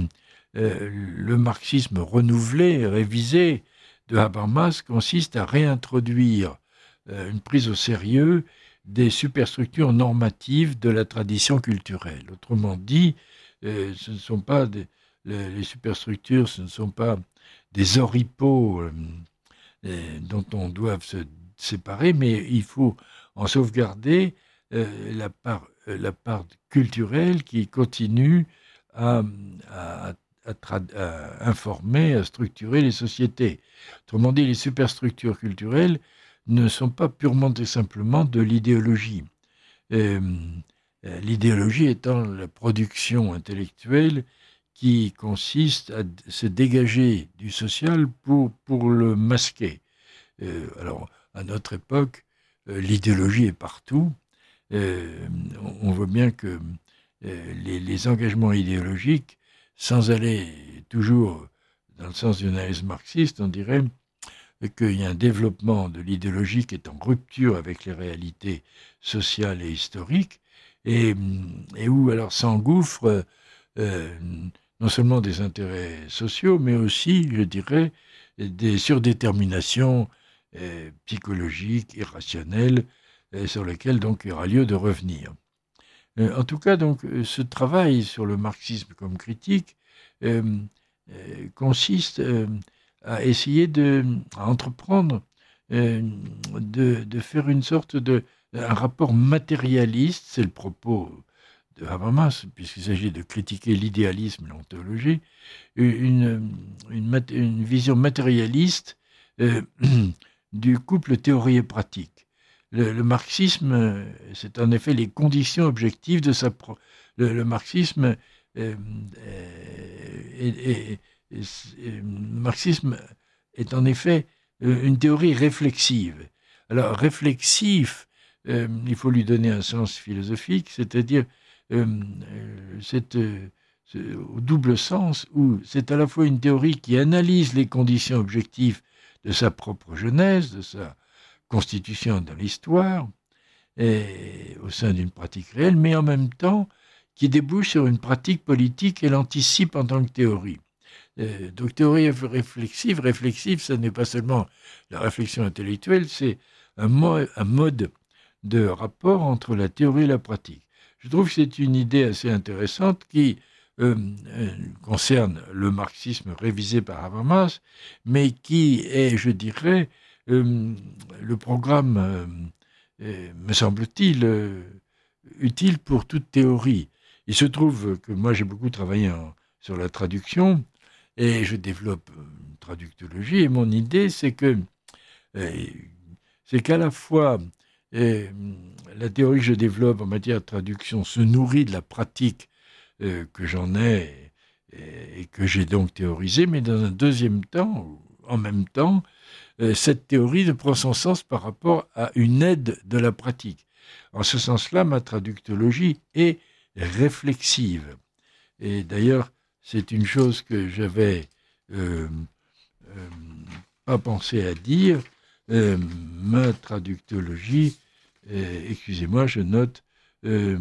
euh, le marxisme renouvelé, révisé de Habermas consiste à réintroduire euh, une prise au sérieux des superstructures normatives de la tradition culturelle. Autrement dit, euh, ce ne sont pas des, les, les superstructures, ce ne sont pas des oripeaux euh, euh, dont on doit se séparer, mais il faut en sauvegarder euh, la, part, euh, la part culturelle qui continue à, à, à, trad- à informer, à structurer les sociétés. Autrement dit, les superstructures culturelles ne sont pas purement et simplement de l'idéologie. Euh, euh, l'idéologie étant la production intellectuelle qui consiste à se dégager du social pour, pour le masquer. Euh, alors, à notre époque, euh, l'idéologie est partout. Euh, on voit bien que euh, les, les engagements idéologiques, sans aller toujours dans le sens d'une analyse marxiste, on dirait qu'il y a un développement de l'idéologie qui est en rupture avec les réalités sociales et historiques, et, et où alors s'engouffrent euh, non seulement des intérêts sociaux, mais aussi, je dirais, des surdéterminations euh, psychologiques, irrationnelles, euh, sur lesquelles donc il y aura lieu de revenir. Euh, en tout cas, donc, euh, ce travail sur le marxisme comme critique euh, euh, consiste euh, à essayer de, à entreprendre euh, de, de faire une sorte de un rapport matérialiste, c'est le propos de Habermas, puisqu'il s'agit de critiquer l'idéalisme et l'ontologie, une, une, une vision matérialiste euh, du couple théorie et pratique. Le, le marxisme, c'est en effet les conditions objectives de sa... Pro- le, le marxisme euh, est, est, est, est, marxisme est en effet une théorie réflexive. Alors, réflexif, euh, il faut lui donner un sens philosophique, c'est-à-dire euh, cette, ce, au double sens où c'est à la fois une théorie qui analyse les conditions objectives de sa propre genèse, de sa constitution dans l'histoire, et au sein d'une pratique réelle, mais en même temps qui débouche sur une pratique politique et l'anticipe en tant que théorie. Euh, donc théorie réflexive, réflexive, ce n'est pas seulement la réflexion intellectuelle, c'est un, mo- un mode de rapport entre la théorie et la pratique. Je trouve que c'est une idée assez intéressante qui euh, euh, concerne le marxisme révisé par Habermas, mais qui est, je dirais, euh, le programme, euh, euh, me semble-t-il, euh, utile pour toute théorie. Il se trouve que moi j'ai beaucoup travaillé en- sur la traduction et je développe une traductologie et mon idée c'est que euh, c'est qu'à la fois euh, la théorie que je développe en matière de traduction se nourrit de la pratique euh, que j'en ai et, et que j'ai donc théorisée, mais dans un deuxième temps, en même temps, euh, cette théorie ne prend son sens par rapport à une aide de la pratique. En ce sens-là, ma traductologie est réflexive. Et d'ailleurs, c'est une chose que j'avais euh, euh, pas pensé à dire. Euh, ma traductologie, euh, excusez-moi, je note, euh,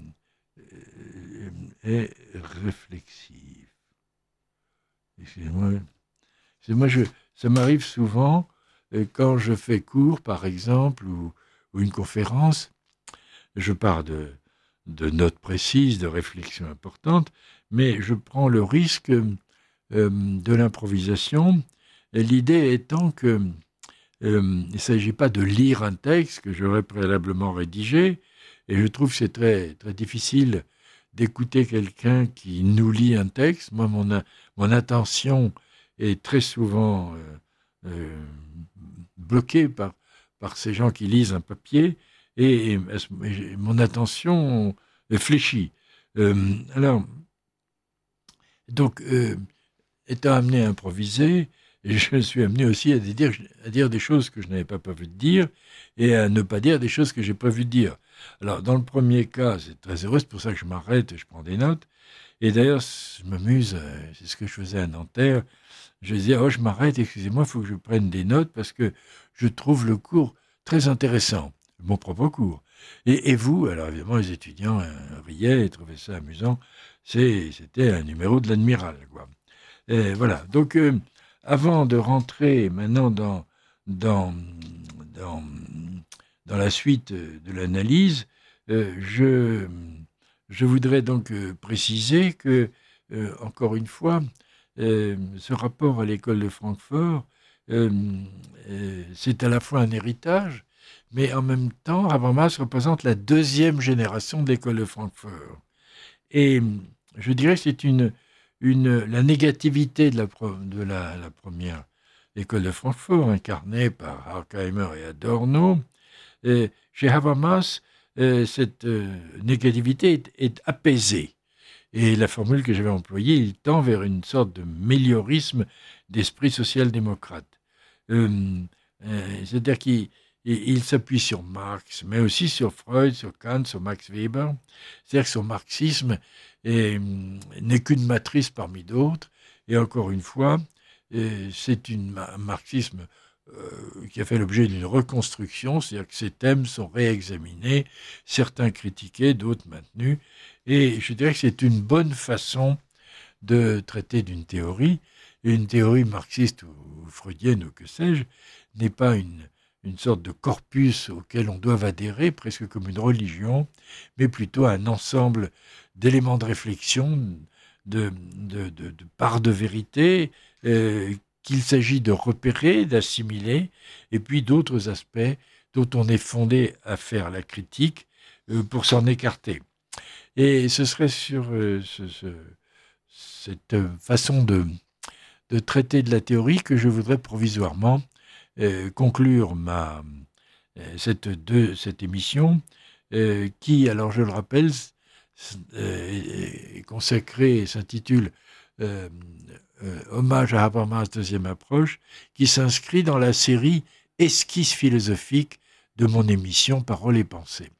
euh, est réflexive. Excusez-moi, excusez-moi je, ça m'arrive souvent euh, quand je fais cours, par exemple, ou, ou une conférence, je pars de, de notes précises, de réflexions importantes, mais je prends le risque euh, de l'improvisation, et l'idée étant que euh, il ne s'agit pas de lire un texte que j'aurais préalablement rédigé, et je trouve que c'est très, très difficile d'écouter quelqu'un qui nous lit un texte. Moi, mon, mon attention est très souvent euh, euh, bloquée par, par ces gens qui lisent un papier, et, et, et mon attention fléchit. Euh, alors, donc, euh, étant amené à improviser, je suis amené aussi à dire, à dire des choses que je n'avais pas prévu de dire et à ne pas dire des choses que j'ai prévu de dire. Alors, dans le premier cas, c'est très heureux, c'est pour ça que je m'arrête et je prends des notes. Et d'ailleurs, je m'amuse, c'est ce que je faisais à Nanterre. Je disais, oh, je m'arrête, excusez-moi, il faut que je prenne des notes parce que je trouve le cours très intéressant, mon propre cours. Et, et vous, alors évidemment, les étudiants euh, riaient et trouvaient ça amusant. C'est, c'était un numéro de l'Admiral, quoi. Et voilà. Donc, euh, avant de rentrer maintenant dans, dans, dans, dans la suite de l'analyse, euh, je, je voudrais donc euh, préciser que, euh, encore une fois, euh, ce rapport à l'école de Francfort, euh, euh, c'est à la fois un héritage, mais en même temps, Habermas représente la deuxième génération de l'école de Francfort. Et je dirais que c'est une, une, la négativité de la, de la, la première école de Francfort, incarnée par Horkheimer et Adorno. Et chez Habermas, euh, cette euh, négativité est, est apaisée. Et la formule que j'avais employée, il tend vers une sorte de méliorisme d'esprit social-démocrate. Euh, euh, c'est-à-dire qu'il il s'appuie sur Marx, mais aussi sur Freud, sur Kant, sur Max Weber. C'est-à-dire que son marxisme est, n'est qu'une matrice parmi d'autres. Et encore une fois, c'est une, un marxisme euh, qui a fait l'objet d'une reconstruction, c'est-à-dire que ces thèmes sont réexaminés, certains critiqués, d'autres maintenus. Et je dirais que c'est une bonne façon de traiter d'une théorie. Et une théorie marxiste ou freudienne ou que sais-je n'est pas une, une sorte de corpus auquel on doit adhérer, presque comme une religion, mais plutôt un ensemble d'éléments de réflexion, de, de, de, de parts de vérité, euh, qu'il s'agit de repérer, d'assimiler, et puis d'autres aspects dont on est fondé à faire la critique euh, pour s'en écarter. Et ce serait sur euh, ce, ce, cette façon de, de traiter de la théorie que je voudrais provisoirement euh, conclure ma, euh, cette, de, cette émission euh, qui, alors je le rappelle, euh, est consacrée et s'intitule euh, euh, Hommage à Habermas, deuxième approche, qui s'inscrit dans la série Esquisse philosophique de mon émission Paroles et Pensées.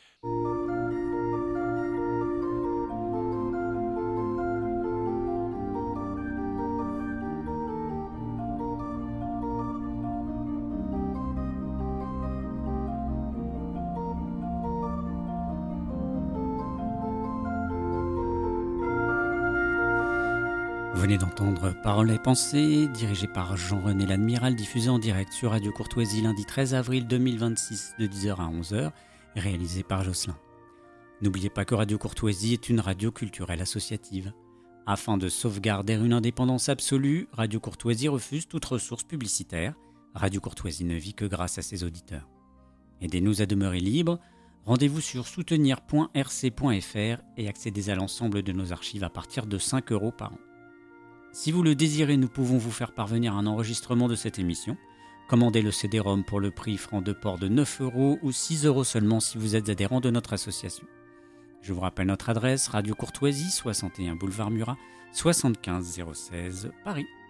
Vous venez d'entendre Paroles et Pensées, dirigé par Jean-René L'Admiral, diffusé en direct sur Radio Courtoisie lundi treize avril deux mille vingt-six de dix heures à onze heures, réalisé par Jocelyn. N'oubliez pas que Radio Courtoisie est une radio culturelle associative. Afin de sauvegarder une indépendance absolue, Radio Courtoisie refuse toute ressource publicitaire. Radio Courtoisie ne vit que grâce à ses auditeurs. Aidez-nous à demeurer libres. Rendez-vous sur soutenir point r c point f r et accédez à l'ensemble de nos archives à partir de cinq euros par an. Si vous le désirez, nous pouvons vous faire parvenir un enregistrement de cette émission. Commandez le C D-ROM pour le prix franc de port de neuf euros ou six euros seulement si vous êtes adhérent de notre association. Je vous rappelle notre adresse, Radio Courtoisie, soixante et un boulevard Murat, soixante-quinze zéro seize, Paris.